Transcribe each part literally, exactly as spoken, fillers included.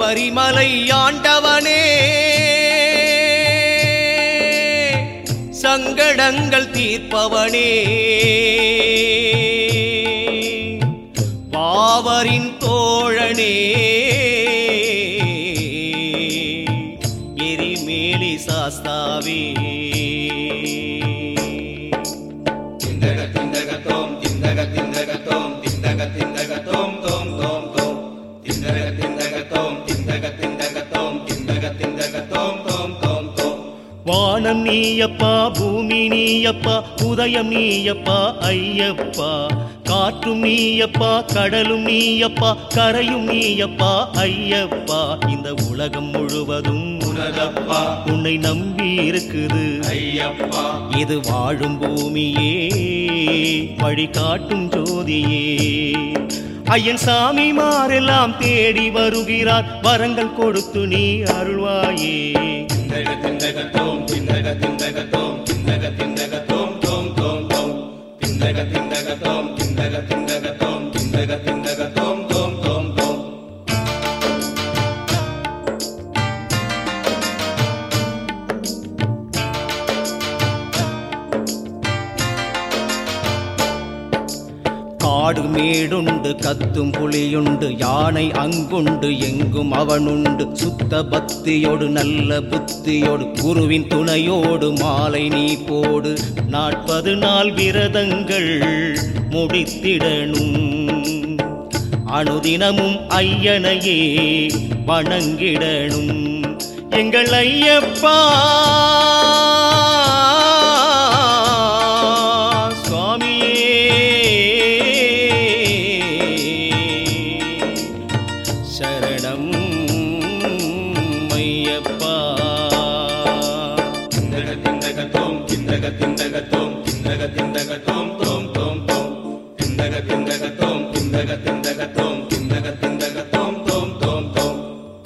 சபரிமலை ஆண்டவனே சங்கடங்கள் தீர்ப்பவனே பாவரின் தோழனே எரிமேலி சாஸ்தாவே திந்தக திந்தக தோம் திந்தக திந்தக தோம் திந்தக திந்தக தோம் தோம் தோம் தோம் திந்தக திந்தக தோம் திந்தக திந்தக தோம் திந்தக திந்தக தோம் தோம் தோம் தோம் வானம் நீயப்பா பூமி நீயப்பா உதயம் நீயப்பா ஐயப்பா காற்றும் நீயப்பா கடலும் நீயப்பா கரையும் நீயப்பா ஐயப்பா இந்த உலகம் முழுவதும் உனதப்பா உன்னை நம்பி இருக்குது ஐயப்பா இது வாழும் பூமியே வழி காட்டும் ஜோதியே ஐயன் சாமிமாரெல்லாம் தேடி வருகிறார் வரங்கள் கொடுத்து நீ அருள்வாயே திந்தக திந்தக தோம் திந்தக திந்தக தோம் திந்தக திந்தக தோம் தோம் தோம் தோம் திந்தக திந்தக தோம் திந்தக திந்தக தோம் திந்தக திந்தக தோம் தோம் தோம் தோம் காடு மேடுண்டு கத்தும் புலியுண்டு யானை அங்குண்டு எங்கும் அவனுண்டு சுத்த பக்தியோடு நல்ல புத்தியோடு குருவின் துணையோடு மாலை நீ போடு நாற்பது நாள் விரதங்கள் முடித்திடணும் அனுதினமும் ஐயனையே வணங்கிடணும் எங்கள் ஐயப்பா சரணம் ஐயப்பா திந்தக திந்தக தோம் திந்தக திந்தக தோம் திந்தக திந்தக தோம் தோம் தோம் தோம் திந்தக திந்தக தோம் திந்தக திந்தக தோம் திந்தக திந்தக தோம் தோம் தோம் தோம்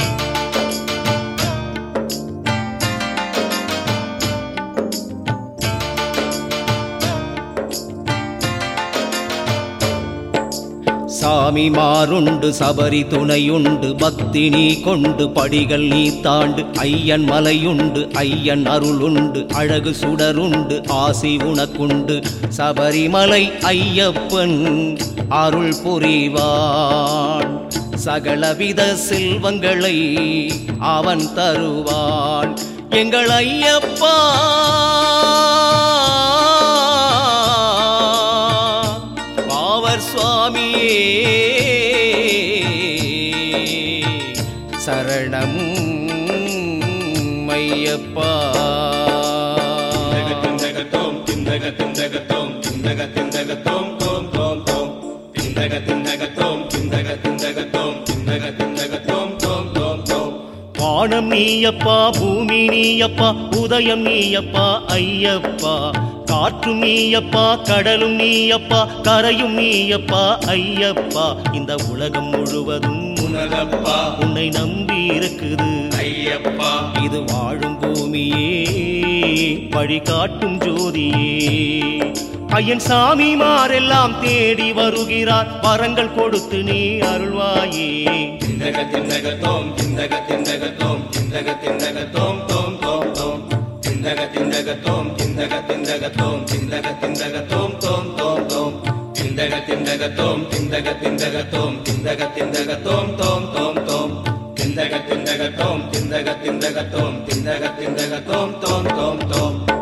சாமி மாறுண்டு சபரி துணையுண்டு பக்தி நீ கொண்டு படிகள் நீ தாண்டு ஐயன் மலையுண்டு ஐயன் அருளுண்டு அழகு சுடருண்டு ஆசி உனக்குண்டு சபரிமலை ஐயப்பன் அருள் புரிவான் சகலவித செல்வங்களை அவன் தருவான் எங்கள் ஐயப்பா சுவாமியே சரணம் ஐயப்பா திந்தக தோம் திந்தக திந்தக தோம் திந்தக திந்தக தோம் தோம் தோம் தோம் திந்தக திந்தக தோம் திந்தக திந்தக தோம் திந்தக திந்தக தோம் தோம் தோம் தோம் வானம் நீயப்பா பூமி நீயப்பா உதயம் நீயப்பா ஐயப்பா காற்றும் நீயப்பா கடலும் நீயப்பா கரையும் நீயப்பா ஐயப்பா இந்த உலகம் முழுவதும் உனதப்பா உன்னை நம்பி இருக்குது ஐயப்பா இது வாழும் பூமியே வழி காட்டும் ஜோதியே ஐயன் சாமிமாரெல்லாம் தேடி வருகிறார் வரங்கள் கொடுத்து நீ அருள்வாயே திந்தக திந்தக தோம் திந்தக திந்தக தோம் திந்தக திந்தக தோம் தோம் தோம் தோம் திந்தக திந்தக தோம் திந்தக திந்தக தோம் திந்தக திந்தக தோம் தோம் தோம் தோம் திந்தக திந்தக தோம் திந்தக திந்தக தோம் திந்தக திந்தக தோம் தோம் தோம் தோம் திந்தக திந்தக தோம் திந்தக திந்தக தோம் திந்தக திந்தக தோம் தோம் தோம் தோம்